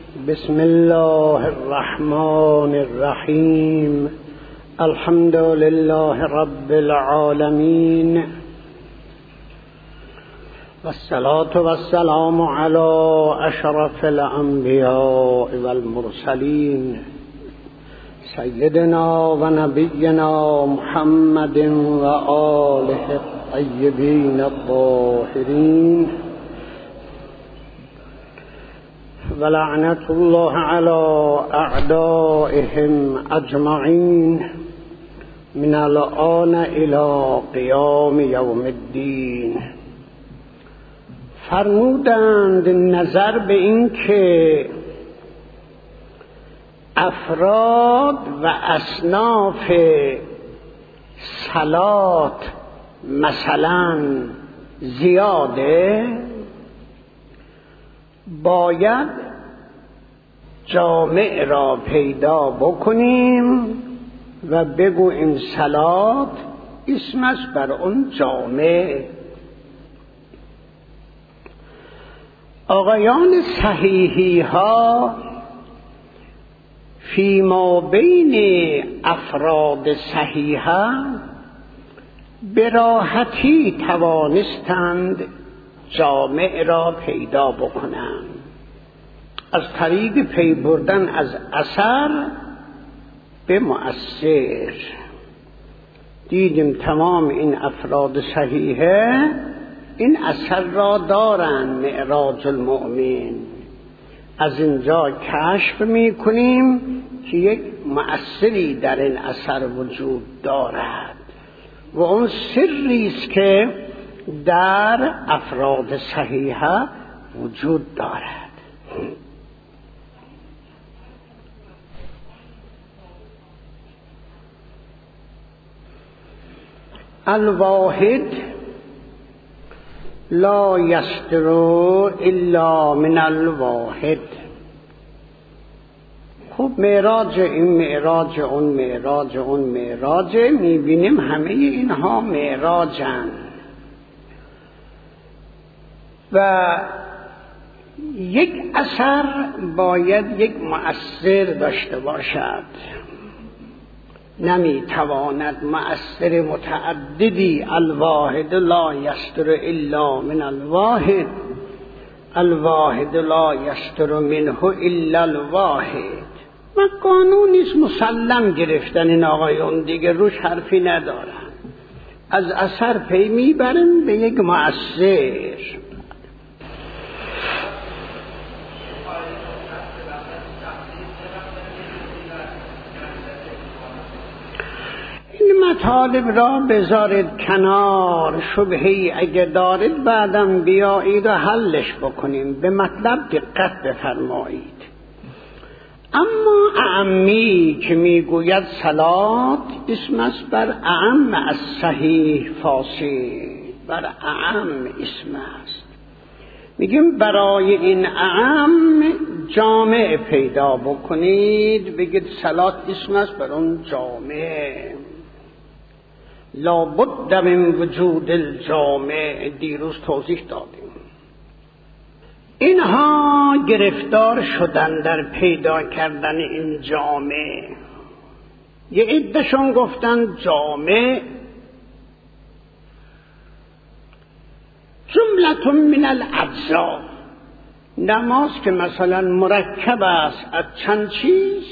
بسم الله الرحمن الرحیم. الحمد لله رب العالمین والصلاة والسلام علی اشرف الانبیاء والمرسلین سیدنا و نبینا محمد و آله الطیبین الطاهرین ولعنة الله على أعدائهم أجمعين من الآن إلى قیام یوم الدین. فرمودند نظر به این که افراد و اصناف صلات مثلا زیاده، باید جامع را پیدا بکنیم و بگوییم صلات اسم است بر اون جامع. آقایان صحیحی ها فی ما بین افراد صحیحه به راحتی توانستند جامع را پیدا بکنند از طریق پی بردن از اثر به مؤثر. دیدیم تمام این افراد صحیحه این اثر را دارند. معراج المؤمن از اینجا کشف میکنیم که یک مؤثری در این اثر وجود دارد و اون سری است که در افراد صحیحه وجود دارد. الواحد لا یصدر الا من الواحد. خب معراج این معراج اون معراج اون معراج، میبینیم همه اینها معراجن و یک اثر باید یک مؤثر داشته باشد. نمیتواند مؤثر متعددی. الواحد لا یصدر الا من الواحد، الواحد لا یصدر منه الا الواحد. و قانونیست مسلم گرفتن این آقایون دیگه، روش حرفی ندارن. از اثر پی میبرن به یک مؤثر. این مطالب را بذارید کنار، شبهی اگه دارید بعدم بیایید و حلش بکنیم. به مطلب دقت بفرمایید. اما اعمی که میگوید صلات اسم است بر اعم از صحیح فاصل، بر اعم اسم است. میگیم برای این اعم جامع پیدا بکنید، بگید صلات اسم است بر اون جامع. لابد من وجود الجامع، دیروز توضیح دادیم. اینها گرفتار شدن در پیدا کردن این جامع. یه عده‌شون گفتن جامع جملة من الاجزاء. نماز که مثلا مرکب است از چند چیز،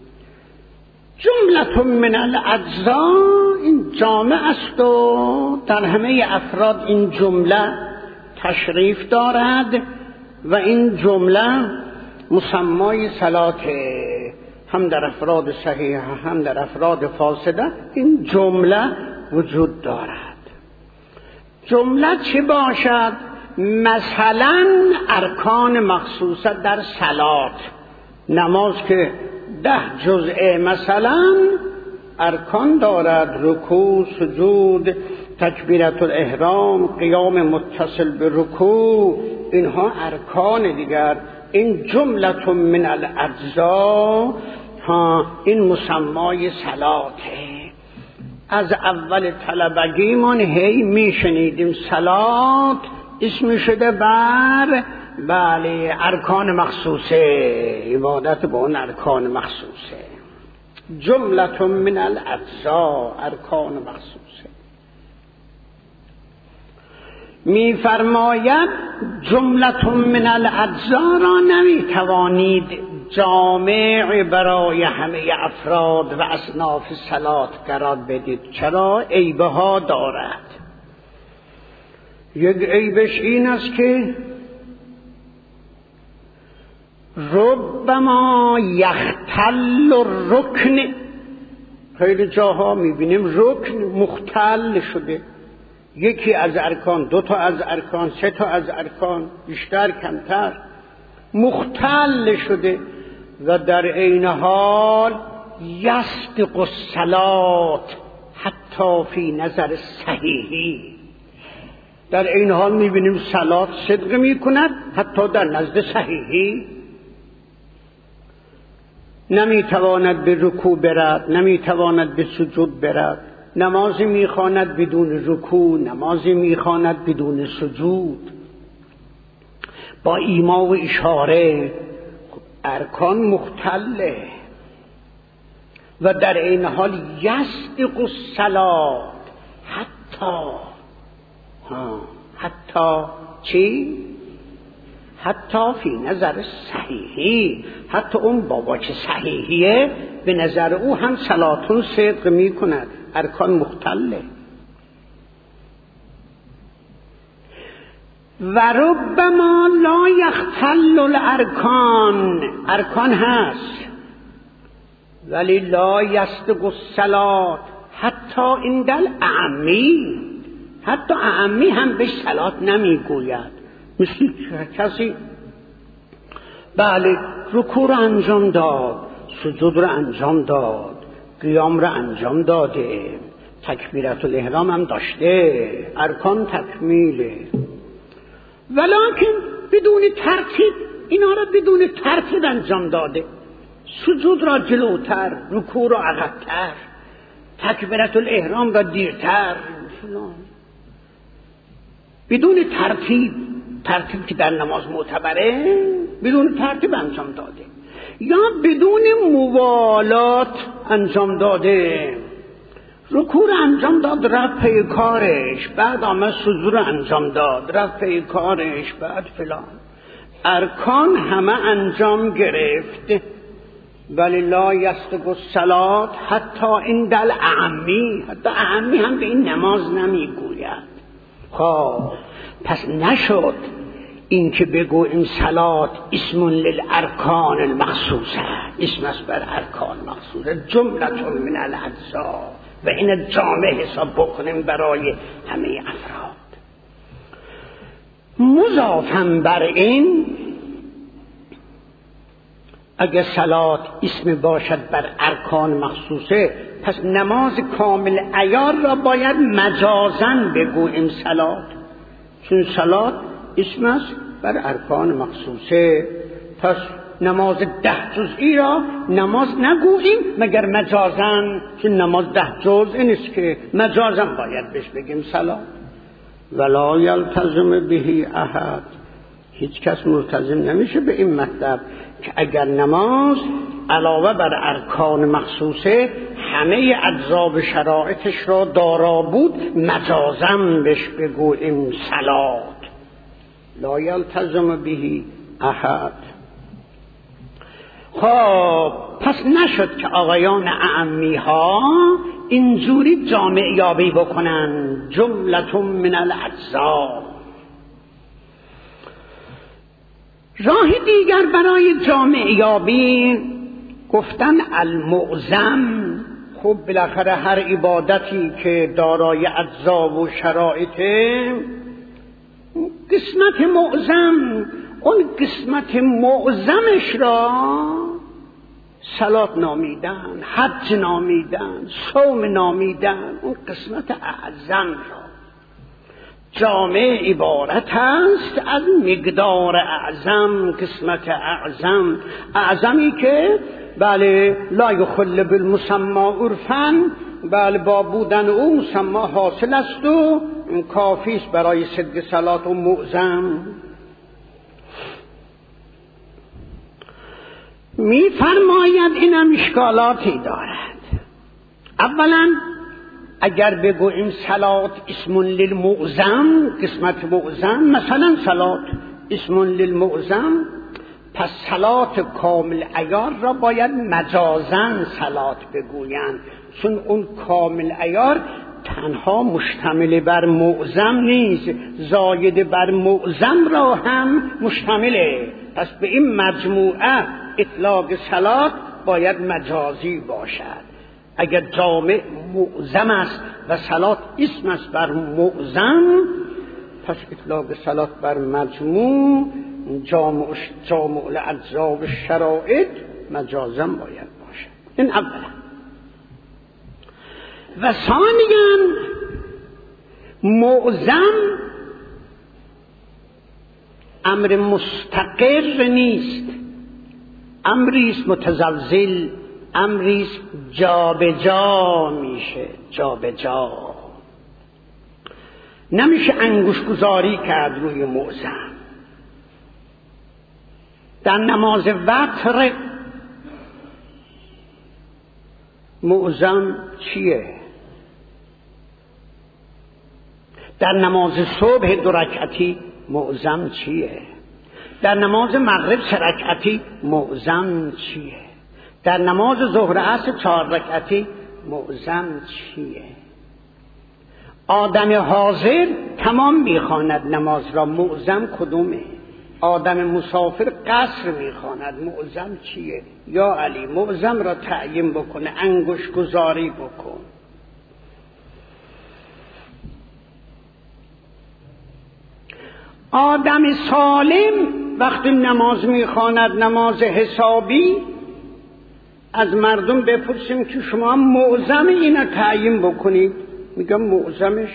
جملة من الاجزاء این جامع است و در همه افراد این جمله تشریف دارد و این جمله مسمای صلاته، هم در افراد صحیحه هم در افراد فاسده این جمله وجود دارد. جمله چه باشد؟ مثلا ارکان مخصوصه در صلات. نماز که 10 جزء مثلا ارکان دارد، رکوع، سجود، تکبیرت الاحرام، قیام متصل به رکوع، اینها ارکان دیگر. این جمله من الاجزاء این مسمای صلاته. از اول طلبگیمان هی میشنیدیم صلات اسم شده بر بله ارکان مخصوصه، عبادت با اون ارکان مخصوصه. جملة من الاجزاء، ارکان مخصوصه. میفرماید جملة من الاجزاء را نمیتوانید جامع برای همه افراد و اصناف صلات قرار بدید. چرا؟ عیبه ها دارد. یک عیبش این است که ربما یختل الرکن، خیلی جاها میبینیم رکن مختل شده، یکی از ارکان، دو تا از ارکان، سه تا از ارکان، بیشتر کمتر مختل شده و در عین حال یصدق الصلات حتی فی نظر صحیحی، در این حال میبینیم صلات صدق میکند حتی در نزد صحیحی. نمیتواند به رکوع برد، نمیتواند به سجود برد، نمازی میخواند بدون رکوع، نمازی میخواند بدون سجود، با ایما و اشاره. ارکان مختله و در این حال یصدق الصلات حتی چی؟ حتی فی نظر صحیحی، حتی اون بابا که صحیحیه به نظر او هم صلاتون صدق می کند. ارکان مختله. و ربما لا یختل الارکان، ارکان هست ولی لا یصدق الصلات حتی عند الاعمی، حتی اعمی هم به صلات نمیگوید. مثل کسی بله رکوع رو انجام داد، سجود رو انجام داد، قیام رو انجام داده، تکبیرت الاحرام هم داشته، ارکان تکمیله، ولکن بدون ترتیب اینا رو بدون ترتیب انجام داده. سجود را جلوتر، رکوع را عقب‌تر، تکبیرت الاحرام را دیرتر، بدون ترتیب که در نماز معتبره بدون ترتیب انجام داده، یا بدون موالات انجام داده. رکوع انجام داد رفت پی کارش، بعد آمد سجود رو انجام داد رفت پی کارش، بعد فلان. ارکان همه انجام گرفت ولی لا یصدق الصلات حتی عند الاعمی، حتی اعمی هم به این نماز نمیگوید. خب پس نشد این که بگو این صلات اسم للارکان المخصوصه، اسم است بر ارکان مخصوصه، جملة من الاجزاء، و این جامع حساب بکنیم برای همه افراد. مضافاً بر این اگر صلات اسم باشد بر ارکان مخصوصه، پس نماز کامل عیار را باید مجازاً بگوییم صلات، چون صلات اسم است بر ارکان مخصوصه. پس نماز 10 جزئی را نماز نگوییم مگر مجازاً، چون نماز 10 جزئی نیست که مجازاً باید بهش بگیم صلات. ولا یلتزم به احد، هیچ کس ملتزم نمیشه به این مطلب که اگر نماز علاوه بر ارکان مخصوصه همه اجزا و شرایطش را دارا بود مجازاً بهش بگوییم صلات. لا یلتزم به احد. خب پس نشد که آقایان اعمی ها اینجوری جامع یابی بکنن جملة من الاجزاء. راه دیگر برای جامع یابی گفتن المعظم. خب بالاخره هر عبادتی که دارای اجزا و شرایطه، قسمت معظم، اون قسمت معظمش را صلات نامیدن، حج نامیدن، صوم نامیدن، اون قسمت اعظم را. جامع عبارت است از مقدار اعظم، قسمت اعظم، اعظمی که بله لا یخل بالمسمى عرفاً، بله با بودن او مسمى حاصل است و کافی است برای صدق صلات و معظم. می‌فرماید اینم اشکالاتی دارد. اولا اگر بگوییم صلات اسم للمعظم، قسمت معظم، مثلا صلات اسم للمعظم، پس صلات کامل عیار را باید مجازاً صلات بگویند، چون اون کامل عیار تنها مشتمل بر معظم نیست، زاید بر معظم را هم مشتمله. پس به این مجموعه اطلاق صلات باید مجازی باشد. اگر جامع معظم است و صلات اسم است بر معظم، پس اطلاق صلات بر مجموع جامع الاجزا و شرائط مجازا باید باشد. این اولا. و ثانیاً معظم امر مستقر نیست، امریست متزلزل، امریست جابجا میشه، جابجا نمیشه انگوش گذاری کرد روی معظم. در نماز وتر معظم چیه؟ در نماز صبح 2 رکعتی معظم چیه؟ در نماز مغرب 3 رکعتی معظم چیه؟ در نماز ظهر عصر 4 رکعتی معظم چیه؟ آدم حاضر تمام میخواند نماز را، معظم کدومه؟ آدم مسافر قصر میخواند، معظم چیه؟ یا علی معظم را تعیین بکنه، انگوش گذاری بکن. آدم سالم وقتی نماز میخواند، نماز حسابی، از مردم بپرسیم که شما معظم اینا تعیین بکنید، میگم معظمش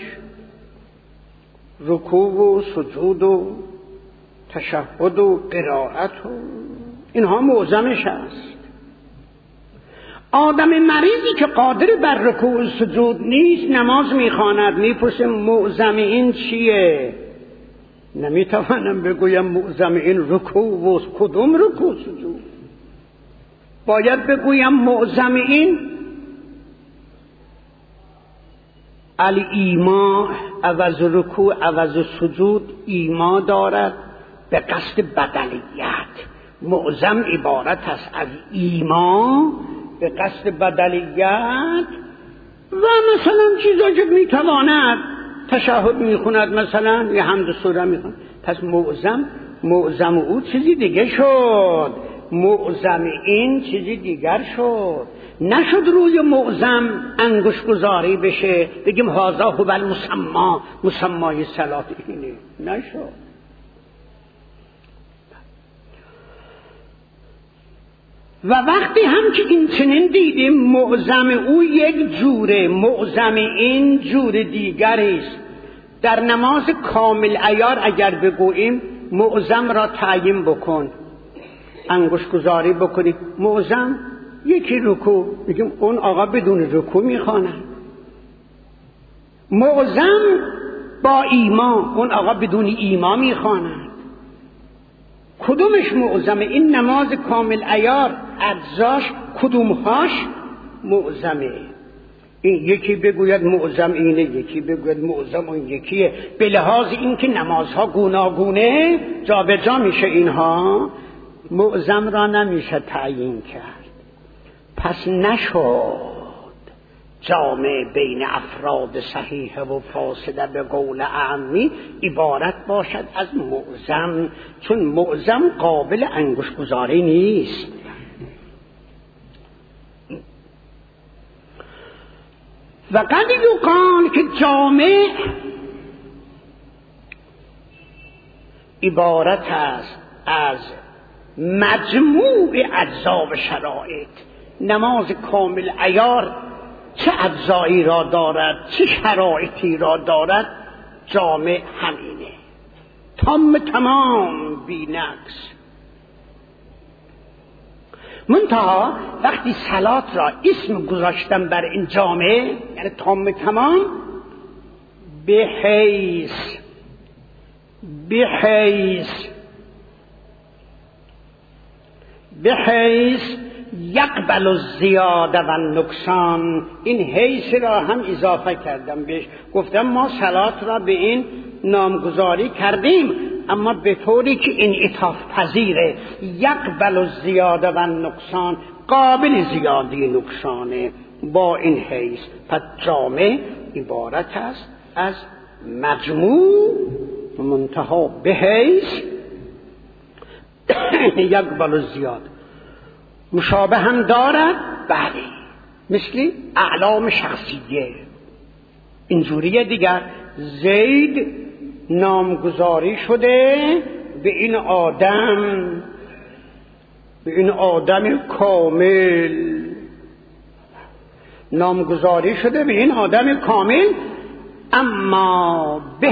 رکوع و سجود و تشهد و قرائت و اینها معظمش است. آدم مریضی که قادر بر رکوع و سجود نیست نماز میخواند، میپرسیم معظم این چیه؟ نمیتوانم بگویم معظم این رکوع و کدوم رکوع سجود، باید بگویم معظم این ایما، عوض رکوع عوض سجود ایما دارد به قصد بدلیت. معظم عبارت است از ایما به قصد بدلیت. و مثلا چیزا که میتواند تشهد میخوند، مثلا یه حمد سوره میخوند، پس معظم او چیزی دیگه شد، معظم این چیزی دیگر شد. نشد روی معظم انگوش گذاری بشه بگیم هذا هو المسمی، مسمای صلات اینه، نشد. و وقتی هم که این چنین دیدیم معظم او یک جوره، معظم این جور دیگری است. در نماز کامل عیار اگر بگوییم معظم را تعیین بکن، انگوش گذاری بکنید، معظم یکی رکوع، میگیم اون آقا بدون رکوع میخواند. معظم با ایما، اون آقا بدون ایما میخواند. کدومش معظمه؟ این نماز کامل عیار اجزاش کدومهاش معظمه؟ این یکی بگوید معظم اینه، یکی بگوید معظم اون یکیه. به لحاظ اینکه نمازها گوناگونه جابجا میشه، اینها معظم را نمیشه تعیین کرد. پس نشد جامع بین افراد صحیح و فاسده به قول اعمی عبارت باشد از معظم، چون معظم قابل انگوش گذاری نیست. و قد یقال که جامع عبارت است از مجموع اجزا و شرایط. نماز کامل عیار چه اجزایی را دارد، چه شرایطی را دارد، جامع همینه، تمام بی نقص. منتها وقتی صلات را اسم گذاشتم بر این جامع، یعنی تمام، به حیث یقبل الزیاده و نقصان. این حیث را هم اضافه کردم بهش، گفتم ما صلات را به این نامگذاری کردیم اما به طوری که انعطاف پذیره. یقبل الزیاده و نقصان، قابل زیادی نقصانه با این حیث. پس جامع عبارت است از مجموع منتها به حیث یقبل الزیاده. مشابه هم دارد بله، مثل اعلام شخصیه. اینجوریه دیگر، زید نامگذاری شده به این آدم کامل، نامگذاری شده به این آدم کامل، اما به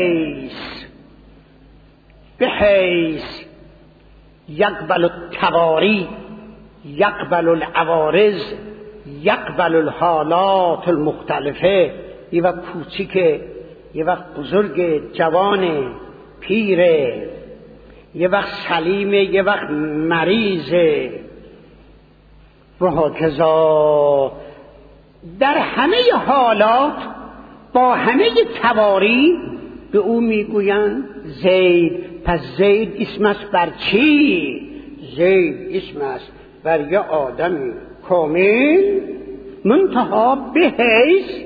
حیث یقبل التواری، یقبل العوارض، یقبل الحالات المختلفه. یه وقت کوچیکه، یه وقت بزرگ، جوانه، پیره، یه وقت سلیمه، یه وقت مریضه و هکذا. در همه حالات با همه تواری به او میگویند زید. پس زید اسم است بر چی؟ زید اسم است بر یه آدمی کامل منتها به حیث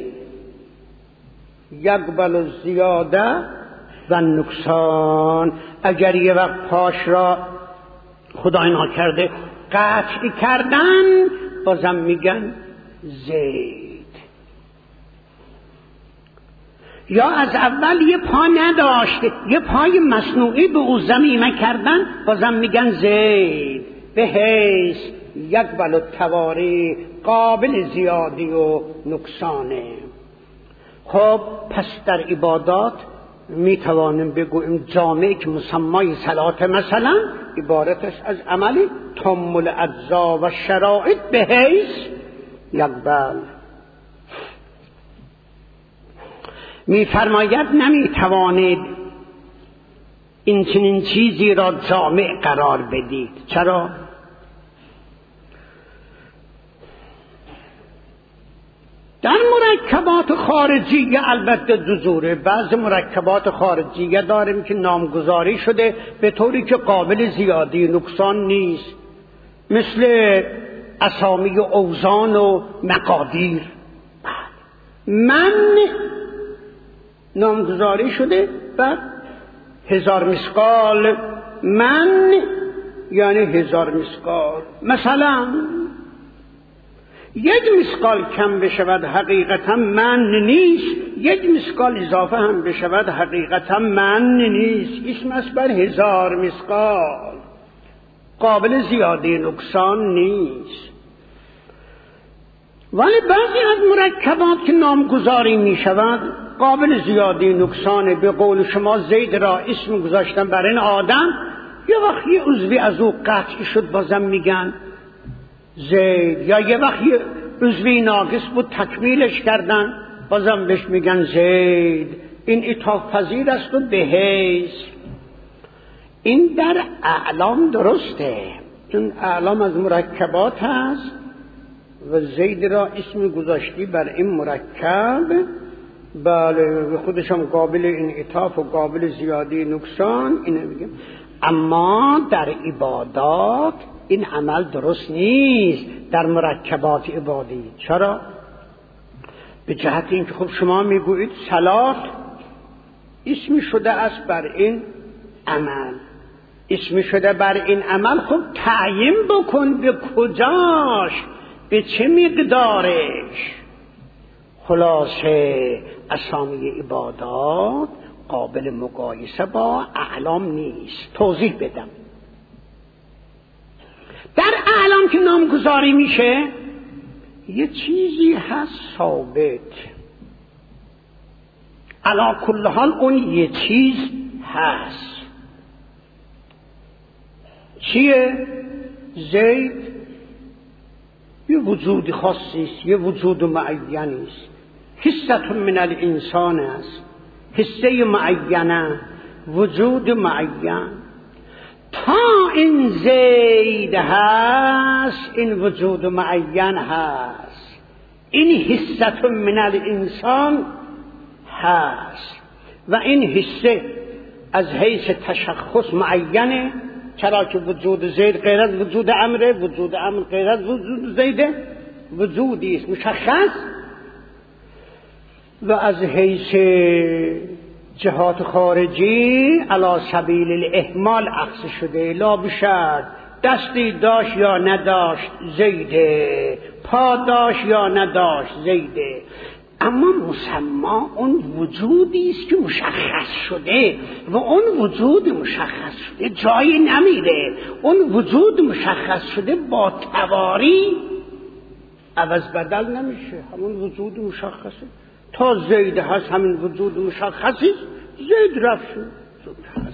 یقبل الزیاده و نقصان. اگر یه وقت پاش را خدای ناکرده قطع کردن بازم میگن زید. یا از اول یه پا نداشته، یه پای مصنوعی به او ضمیمه کردن بازم میگن زید. به حیث یقبل التواری، قابل زیادی و نقصانه. خب پس در عبادات می توانیم بگوییم جامعه که مسمای صلات مثلا عبارتش از عملی تم الاجزا و شرائط به حیث یقبل. می فرماید نمی توانید این چنین چیزی را جامع قرار بدید. چرا؟ در مرکبات خارجیه البته دو بعض مرکبات خارجیه داریم که نامگذاری شده به طوری که قابل زیادی نقصان نیست، مثل اسامی اوزان و مقادیر. من نامگذاری شده بر 1000 مسقال، من یعنی 1000 مسقال. مثلا 1 مسقال کم بشود حقیقتا من نیست، 1 مسقال اضافه هم بشود حقیقتا من نیست. اسم است بر 1000 مسقال، قابل زیادی نقصان نیست. ولی بعضی از مرکبات که نامگذاری می شود قابل زیادی نقصانه. به قول شما زید را اسم گذاشتن بر این آدم، یه وقت یه عضوی از او قطع شد بازم میگن زید، یا یه وقت یه عضوی ناقص بود تکمیلش کردن بازم بهش میگن زید. این انعطاف پذیر است و به حیث. این در اعلام درسته، چون اعلام از مرکبات هست و زید را اسم گذاشتی بر این مرکب، بله خودش هم قابل انعطاف و قابل زیادی نقصان، اینه میگم. اما در عبادات این عمل درست نیست در مرکبات عبادی. چرا؟ به جهت اینکه خب شما میگویید صلات اسمی شده است بر این عمل، اسمی شده بر این عمل، خب تعیین بکن به کجاش، به چه مقدارش. خلاصه اسامی عبادات قابل مقایسه با اعلام نیست. توضیح بدم. در اعلام که نامگذاری میشه یه چیزی هست ثابت، علا کل حال اون یه چیز هست. چیه؟ زید یه وجود خاصی است، یه وجود معینی است، حصه من الانسان است، حصه معینه، وجود معین. تا این زید هست این وجود معین هست، این حصت من الانسان هست و این حصه از حیث تشخص معینه، چرا که وجود زید غیر از وجود امره، وجود امر غیر از وجود زیده، وجودی است مشخص و از حیث جهات خارجی علی سبیل الاهمال اخذ شده. لا بشرط دستی داشت یا نداشت زیده، پا داشت یا نداشت زیده، اما مسما اون وجودی است که مشخص شده و اون وجود مشخص شده جایی نمیره. اون وجود مشخص شده با تواری عوض بدل نمیشه، همون وجود مشخصه. تا زید هست همین وجود مشخصی، زید رفت شد.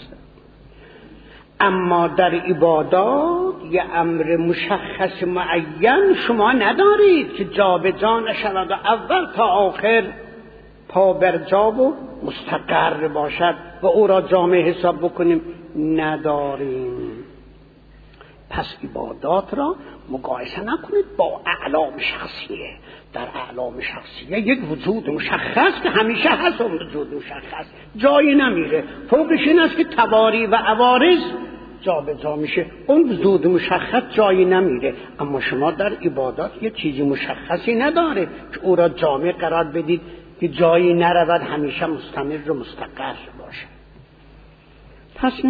اما در عبادات یه امر مشخص معین شما ندارید که جا به جا نشود و اول تا آخر پا بر جا و مستقر باشد و او را جامع حساب بکنیم، نداریم. پس عبادات را مقایسه نکنید با اعلام شخصیه. در اعلام شخصیه یک وجود مشخص که همیشه هست، اون وجود مشخص جایی نمیره، فوقش این است که تواری و عوارض جا به جا میشه، اون وجود مشخص جایی نمیره. اما شما در عبادات یه چیزی مشخصی نداره که او را جامع قرار بدید که جایی نرود، همیشه مستمر و مستقر باشه. پس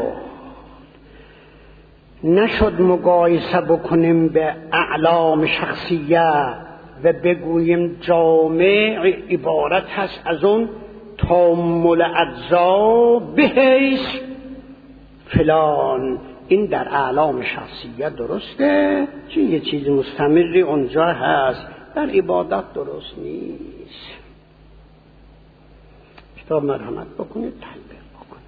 نشد مقایسه بکنیم به اعلام شخصیه و بگوییم جامع عبارت هست از اون تامل اجزا بحیث فلان. این در اعلام شخصیه درسته، چون یه چیز مستمری اونجا هست، در عبادت درست نیست. کتاب مرحمت بکنید، تحقیق بکنید.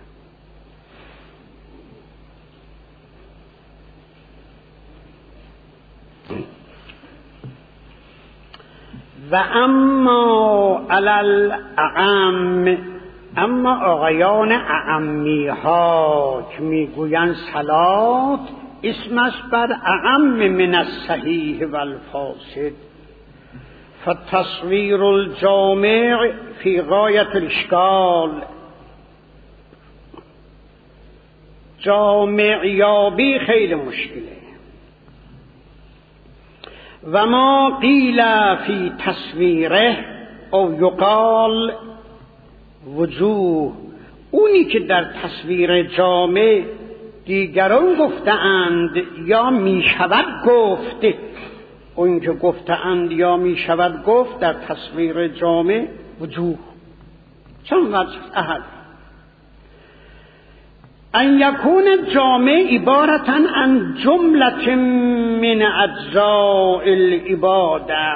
و اما علل اعم، اما آقایان اعمی ها که میگویند صلات اسم است بر اعم من الصحیح و الفاسد، فتصویر الجامع فی غایت الاشکال. جامع یابی خیلی مشکله. و ما قیل فی تصویره او یقال وجوه، اونی که در تصویر جامع دیگران گفتند یا می شود گفت، اون که گفتند یا می شود گفت در تصویر جامع وجوه. چون وجه احد ان یکون جامع عبارتا عن جملة من اجزاء العباده،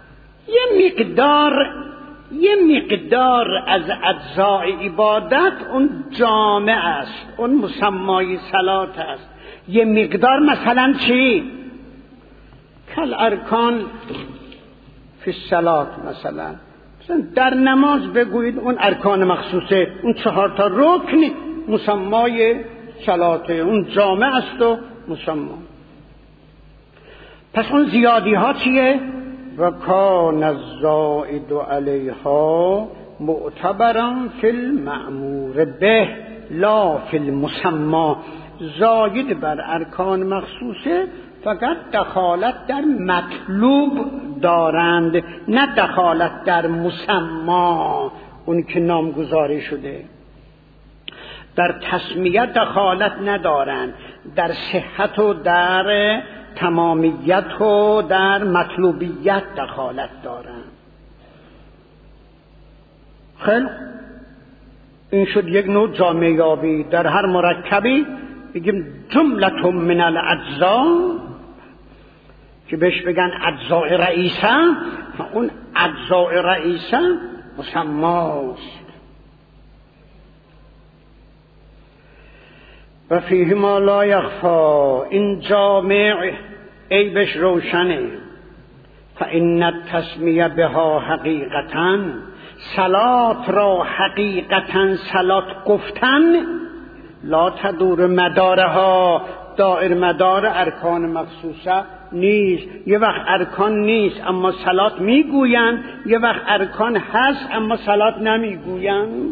یه مقدار از اجزای عبادت اون جامع است، اون مسمای صلات است. یه مقدار مثلا چی؟ کل ارکان فی الصلات، مثلا در نماز بگویید اون ارکان مخصوصه، اون 4 تا رکن مسمای صلاته، اون جامع است و مسما. پس اون زیادی ها چیه؟ و کان الزائد علیها معتبرا فی المأمور به لا فی المسمى. زاید بر ارکان مخصوصه فقط دخالت در مطلوب دارند، نه دخالت در مسما، اون که نامگذاری شده. در تسمیه دخالت ندارند، در صحت و در تمامیت و در مطلوبیت دخالت دارند. خیلی این شد یک نوع جامع یابی. در هر مرکبی بگیم جملة من الاجزا، که بهش بگن اجزاء رئیسه، اون اجزاء رئیسه مسماست. و فیه ما لا یخفا، این جامع عیبش روشنه. فإن التسمیه بها حقیقتا، صلات را حقیقتا صلات گفتن لا تدور مدارها، دائر مدار ارکان مخصوصه نیست. یه وقت ارکان نیست اما صلات میگویند، یه وقت ارکان هست اما صلات نمیگویند.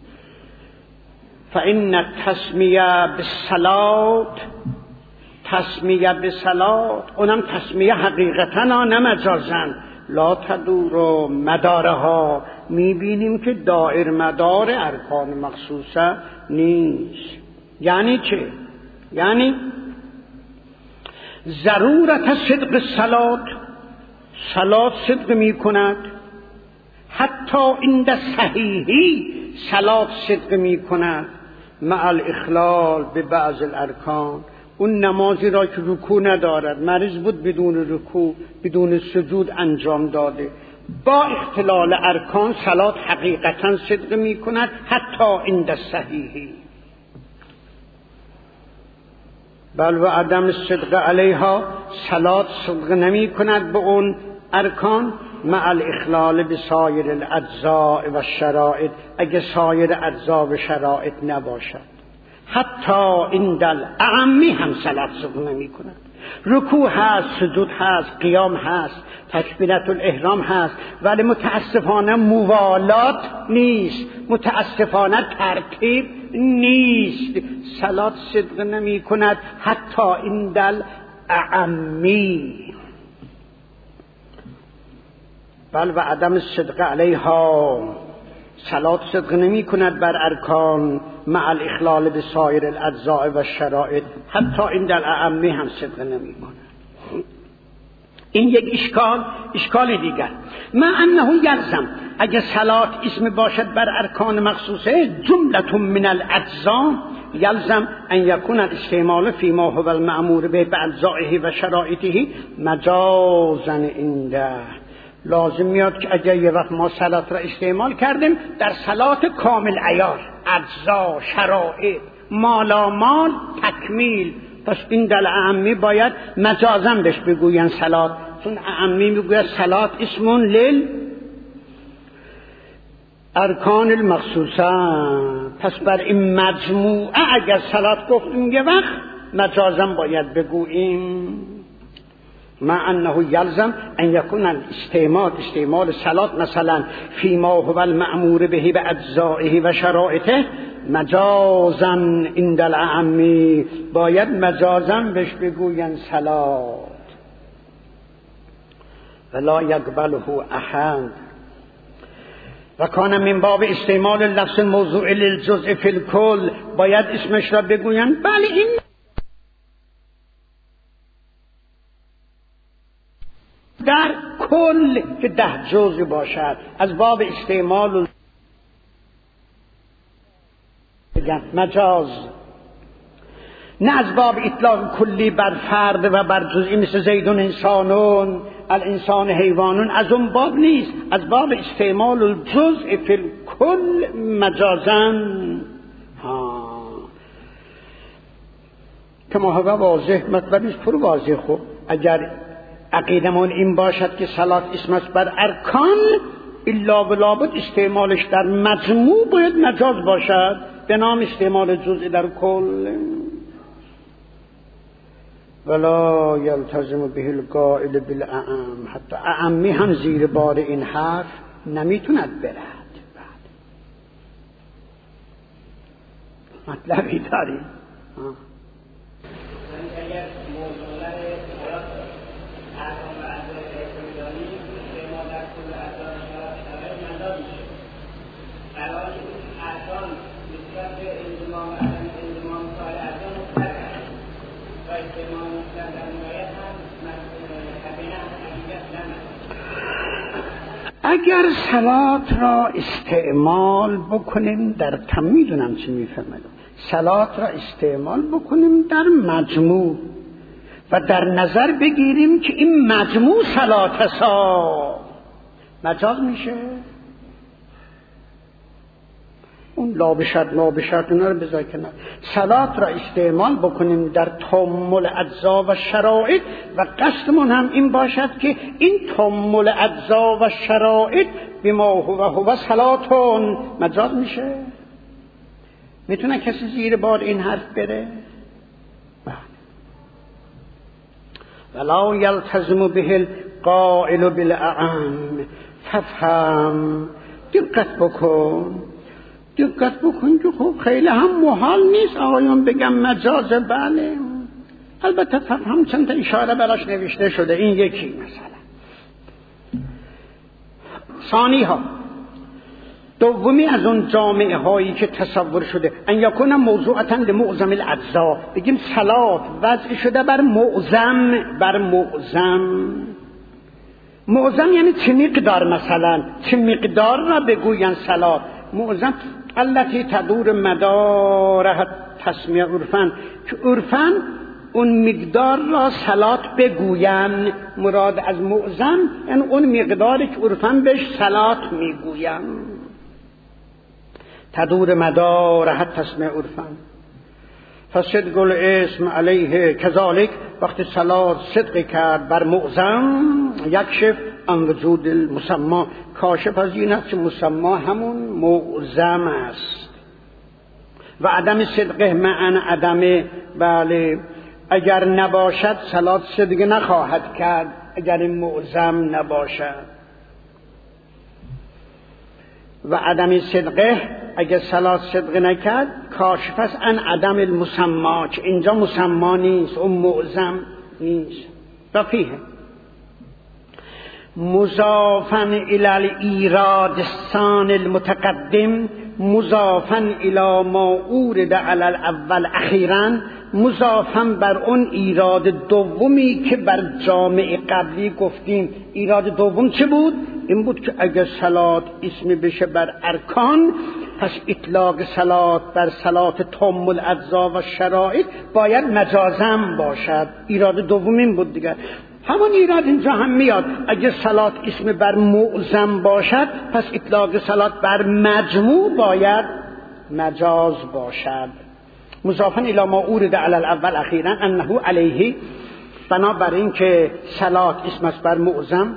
فإن التسمیه بالصلات، تسمیه بالصلات، اونم تسمیه حقیقتا نه مجازا، لا تدور مدارها، میبینیم که دائر مدار ارکان مخصوصه نیست. یعنی چه؟ یعنی ضرورت صدق صلات، صلات صدق می کند، حتی عند صحیحی صلات صدق می کند، مع الاخلال به بعض الارکان. اون نمازی را که رکوع ندارد، مریض بود بدون رکوع بدون سجود انجام داده، با اختلال ارکان صلات حقیقتا صدق می کند، حتی عند صحیحی. بل و عدم الصدق علیها، صلات صدق نمی کند به اون ارکان، مع الاخلال بسایر الاجزاء و الشرائط، اگه سایر اجزا و شرائط نباشد. حتی عند الاعمی هم صلات صدق نمی کند. رکوع هست، سجود هست، قیام هست، تکبیرة الاحرام هست، ولی متاسفانه موالات نیست، متاسفانه ترتیب نیست، صلات صدق نمی کند حتی عند الاعمی. بل و عدم الصدق علیها، صلات صدق نمی کند بر ارکان، مع الاخلال بسایر الاجزاء و الشرائط، حتی عند الاعمی هم صدق نمی کند. این یک اشکال دیگر. مع انه یلزم، اگه صلات اسم باشد بر ارکان مخصوصه، جملة من الاجزاء، یلزم ان یکون الاستعمال فيما هو المأمور به باجزائه و شرائطه مجازا عنده. لازم میاد که اگر یه وقت ما صلات را استعمال کردیم در صلات کامل عیار، اجزا، شرائط، مالامال، تکمیل، پس این در اعمی باید مجازا بهش بگوین صلات، چون اعمی میگوید صلات اسمون لیل ارکان المخصوصه. پس بر این مجموعه اگر صلات گفتیم یه وقت مجازا باید بگوییم. مع انه یلزم ان یکون استعمال صلات مثلا فيما هو المأمور به باجزائه و شرائطه مجازا عند الاعمی، باید مجازا بهش بگوین صلات. ولا یقبله احد. و کان من باب استعمال لفظ الموضوع للجزء فی الکل، باید اسمش را بگوین بله این در کل که 10 جزء باشد، از باب استعمال مجاز، نه از باب اطلاق کلی بر فرد و بر جزئی، مثل زیدون انسانون، الانسان حیوانون، از اون باب نیست، از باب استعمال الجزء فی الکل مجازن. که ما هوا واضح مطلبیش پر واضح. خوب اگر عقیدمون این باشد که صلات اسم است بر ارکان، الا و لابد استعمالش در مجموع باید مجاز باشد به نام استعمال جزئی در کل. ولا یلتزم به القائل بالاعم، حتی اعمی هم زیر بار این حرف نمیتوند برد. مطلبی داریم. اگر صلات را استعمال بکنیم در میدونم چی میفهمم، صلات را استعمال بکنیم در مجموع و در نظر بگیریم که این مجموع صلات سا مجاز میشه. اون لا بشرط اونا رو بذار کنار. صلات را استعمال بکنیم در تمول اجزا و شرائط و قصدمون هم این باشد که این تمول اجزا و شرائط بما هو صلاتون مجاز میشه. میتونه کسی زیر بار این حرف بره؟ ولا یلتزم به القائل بالاعم ففهم. دقت بکن که خب خیلی هم محال نیست آقایون بگم مجاز. بله البته ففهم چند تا اشاره براش نوشته شده. این یکی مثلا. ثانی ها، دومی از اون جامعه هایی که تصور شده ان یکون موضوعتا لمعظم الاجزا، بگیم صلات وضع شده بر معظم یعنی چه مقدار، مثلا چه مقدار را بگوین صلات معظم. التي تدور مدارها تسمیه عرفن، که عرفن اون مقدار را صلات بگوین. مراد از معظم یعنی اون مقداری که عرفن بهش صلات میگوین. تدور مدارها تسمیه عرفن. فصدق الاسم علیه کذالک، وقتی صلات صدق کرد بر معظم، یکشف عن وجود المسمى، کاشف از این است که مسمى همون معظم است. و عدم صدقه معن عدم، بله اگر نباشد صلات صدق نخواهد کرد، اگر این معظم نباشد. و عدم صدقه اگر صلات صدق نکرد کاشف است عن عدم المسمى، که اینجا مسمى نیست، اون معظم نیست. و فیه مضافا الی الایراد الثانی المتقدم، مضافا الی ما اورد علی الاول اخیرا، مضافا بر اون ایراد دومی که بر جامع قبلی گفتیم. ایراد دوم چه بود؟ این بود که اگر صلات اسم بشه بر ارکان، پس اطلاق صلات بر صلات تام الاجزا و شرایط باید مجازم باشد. ایراد دوم این بود دیگر. همون ایراد اینجا هم میاد، اگر صلات اسم بر معظم باشد پس اطلاق صلات بر مجموع باید مجاز باشد. مضافا الی ما اورد علی الاول اخیرا انه علیه، بنابراین که صلات اسم است بر معظم،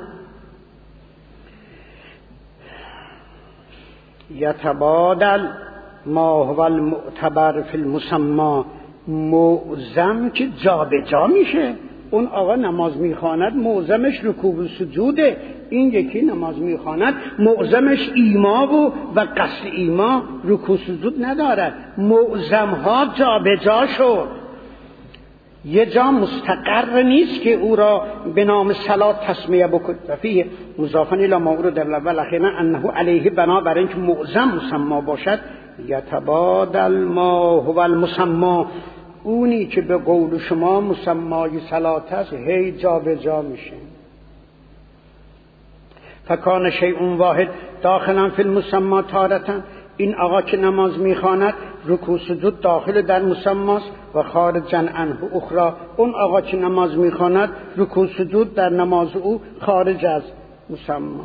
یتبادل ما هو المعتبر فی المسمى، معظم که جا به جا میشه. اون آقا نماز میخواند معظمش رکوع و سجوده، این یکی نماز میخواند معظمش ایما و قصد ایما رکوع سجود ندارد. معظم ها جا به جا شد، یه جا مستقر نیست که او را به نام صلات تسمیه بکن. و فیه مضافا الی ما اورد در الاول اخیرا انه علیه، بنابراین که معظم مسما باشد، یتبادل ما هو المسما، اونی که به قول شما مسمای صلات است هی جا به جا میشه. فکان شیء واحد داخلا فی المسما تارةً، این آقا که نماز میخواند رکوع سجود داخل در مسماست و خارجا عنه اخرى، اون آقا که نماز میخواند رکوع سجود در نماز او خارج از مسما.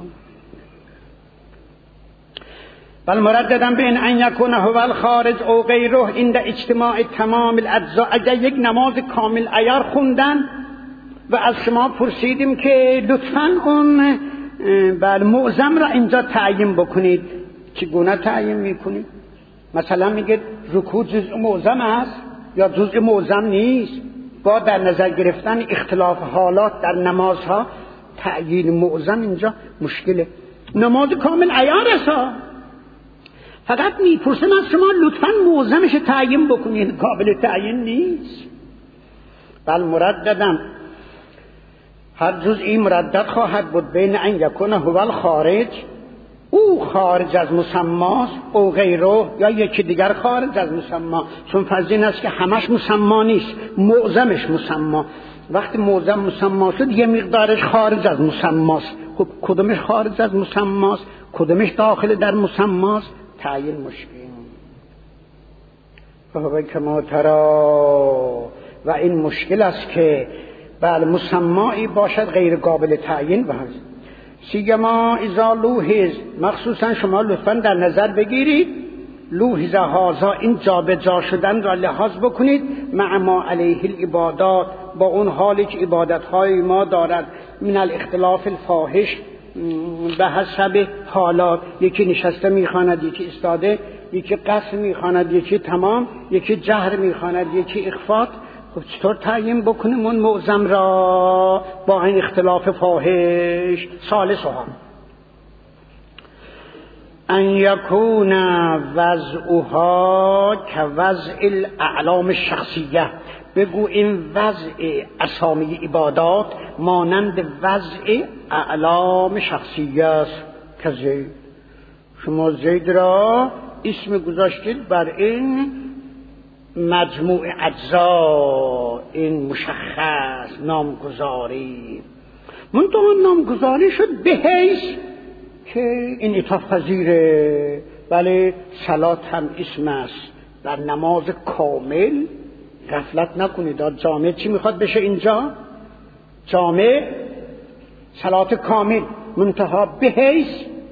بل مرددن بین ان یکون هو الخارج او غیره عند اجتماع تمام الاجزاء. اگر یک نماز کامل عیار خوندن و از شما پرسیدیم که لطفاً اون بر معظم را اینجا تعیین بکنید، چگونه تعیین میکنید؟ مثلا میگه رکوع جزء معظم است یا جزء معظم نیست؟ با در نظر گرفتن اختلاف حالات در نمازها تعیین معظم اینجا مشکله. نماز کامل عیار است، فقط میپرسم از شما لطفاً معظمش تعیین بکنید، قابل تعیین نیست. بل مرددم، هر جزئی مردد خواهد بود بین ان یکون هو الخارج، او خارج از مسماست، او غیره یا یکی دیگر خارج از مسما. چون فرض این است که همش مسما نیست، معظمش مسما. وقتی معظم مسما شد یه مقدارش خارج از مسماست. خب کدومش خارج از مسماست، کدومش داخل در مسماست؟ تعیین مشکل. فهو کما ترا، و این مشکل است که بله مسمایی باشد غیر قابل تعیین. و سیما اذا لوحظ، مخصوصا شما لطفا در نظر بگیرید لوحظ هذا، این جا به جا شدن را لحاظ بکنید، مع ما علیه العبادات، با اون حالی که عبادت‌های ما دارد، من الاختلاف الفاحش، به حسب حالات، یکی نشسته میخواند، یکی ایستاده، یکی قصر میخواند، یکی تمام، یکی جهر میخواند، یکی اخفات. خب چطور تعیین بکنیم اون معظم را با این اختلاف فاحش؟ ثالثها ان یکون وضعها كوضع الاعلام الشخصیه. بگو این وضع اسامی عبادات مانند وضع اعلام شخصیه است که زید. شما زید را اسم گذاشتید بر این مجموع اجزا، این مشخص نامگذاری. منتها نامگذاری شد به حیث که این اطاف پذیره. بله صلات هم اسم است. در نماز کامل غفلت نکنید. جامع چی میخواد بشه اینجا؟ جامع صلات کامل، منتها به حیث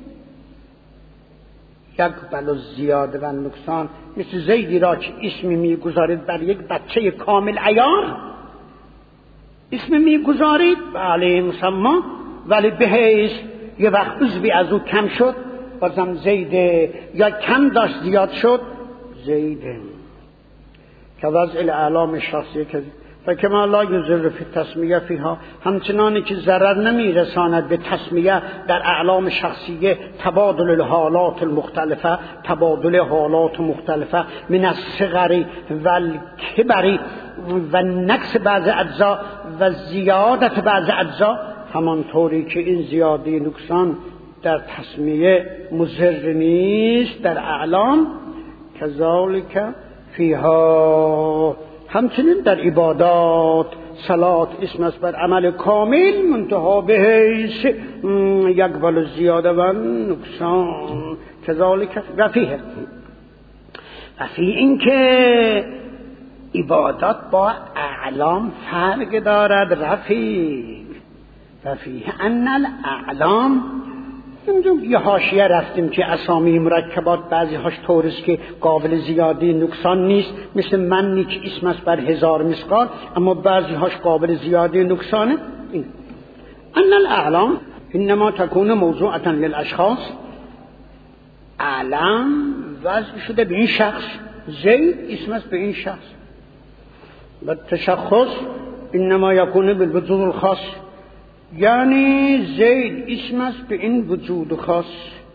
یقبل الزیاده و نقصان. مثل زیدی را که اسمی میگذارید بر یک بچه کامل عیار، اسم میگذارید بله مسمى، ولی به حیث یه وقت عضوی از او کم شد بازم زیده، یا کم داشت زیاد شد زیده. که وضع الاعلام شخصیه که فکما لا یضر فی التسمیه فیها، همچنانی که ضرر نمیرساند به تسمیه در اعلام شخصیه، تبادل الحالات المختلفه، تبادل حالات مختلفه من الصغر و الکبر و نقص بعض اجزا و زیادت بعض اجزا، همانطوری که این زیادی نقصان در تسمیه مضر نیست در اعلام، کذالک فیها همچنین در عبادات. صلات اسم است بر عمل کامل، منتها به حیث یقبل الزیاده و نقصان. کذالک رفیه وفی این که عبادات با اعلام فرق دارد. رفیق وفیه ان الاعلام، یه حاشیه رفتیم که اسامی مرکبات بعضی هاش طوریست که قابل زیادی نقصان نیست، مثل منی که اسم است بر 1000 مثقال، اما بعضی هاش قابل زیادی نقصانه. ان الاعلام انما تكون موضوعة للاشخاص، اعلام وضع شده به این شخص، زید اسم است به این شخص. و تشخص انما يكون بالوجود الخاص، یعنی زید اسم است به این وجود خاص.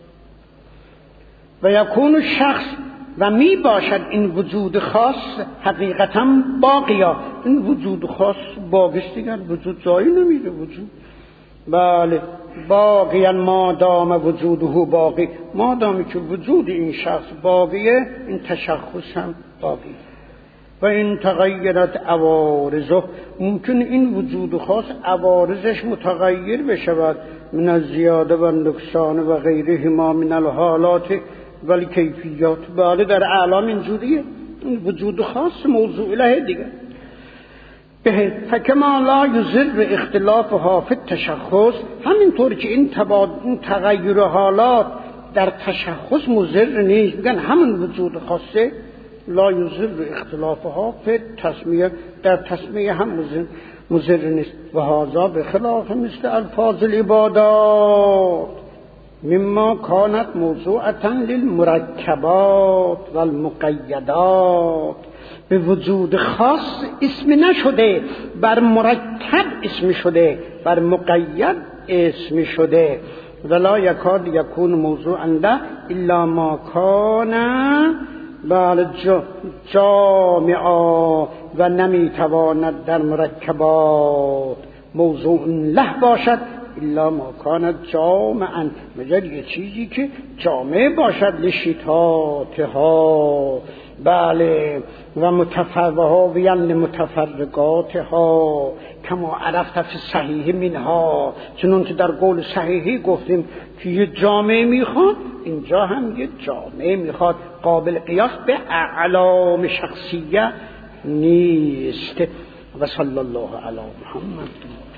و یکون شخص، و می باشد این وجود خاص حقیقتا باقیا، این وجود خاص باقیست دیگر، وجود جایی نمیده وجود. بله باقیا ما دام وجوده باقی، ما دامی که وجود این شخص باقیه این تشخص هم باقی. و این تغییرت عوارضه، ممکن این وجود خاص عوارضش متغیر بشود، من الزیاده و نقصان و غیرهما من الحالات و الکیفیات. بله در اعلام اینجوریه، این وجود خاص موضوع له دیگه. به فکما لا یضر اختلافها فی التشخص، همینطور که این تغییر حالات در تشخص مضر نیست، میگن همون وجود خاصه. لا یضر اختلافها فی التسمیه، در تسمیه هم مضر نیست. و هذا بخلاف مثل الفاظ العبادات مما كانت موضوعة للمرکبات والمقیدات. به وجود خاص اسم نشده، بر مرکب اسم شده، بر مقید اسم شده. ولا یکاد یکون موضوعا له الا ما کان جامعا، و نمیتواند در مرکبات موضوع له باشد الا ما کان جامعا، مگر یه چیزی که جامع باشد لشتاتها. بله و متفرقها متفرقاتها کما عرفت فی صحیح منها، چنون که در قول صحیحی گفتیم که یه جامع میخواد، اینجا هم یه جامع میخواد، قابل قیاس به اعلام شخصیه نیست. و صلی الله علی محمد.